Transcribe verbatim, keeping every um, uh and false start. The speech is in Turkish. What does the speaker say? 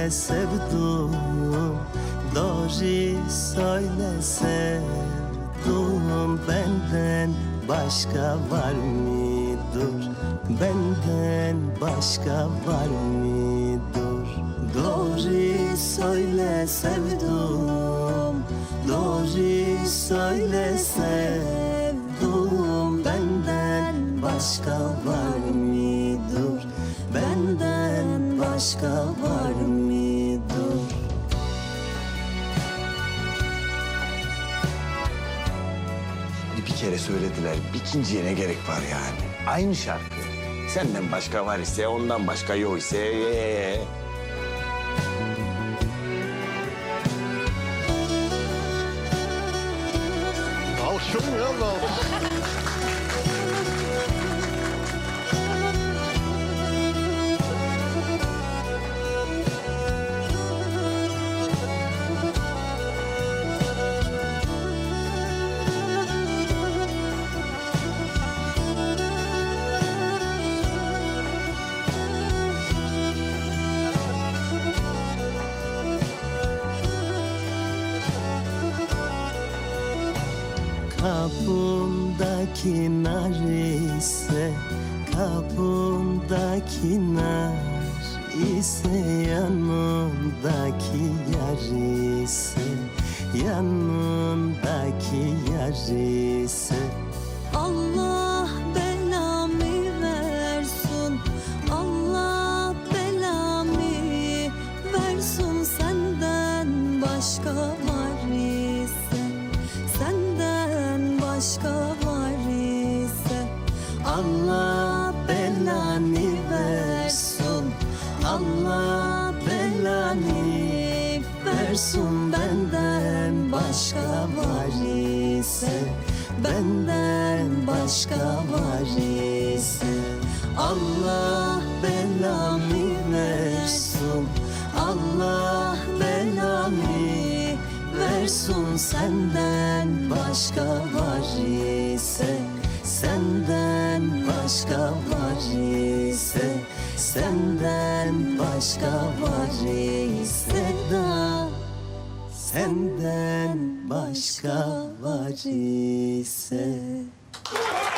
söyle sevdum, doğru söyle sevdum. Benden başka var mıdır? Benden başka var mıdır? Doğru söyle sevdum, doğru söyle sevdum. Benden başka var mıdır? Benden başka var mıdır? Bir kere söylediler, bir ikinciye ne gerek var yani? Aynı şarkı. Senden başka var ise, ondan başka yok ise... Ee... Alkışlıyor mu ya? Alkış. Kapımdaki nar ise, kapımdaki nar ise, yanımdaki yar ise, yanımdaki yar ise. Allah belamı versin, Allah belamı versin. Senden başka var ise, senden başka var ise. Allah belanı versin, Allah belanı versin. Benden başka var ise, benden başka var ise. Allah belanı versin, Allah belanı versin. Senden başka var ise, senden başka var ise, senden başka var ise da, senden başka var ise.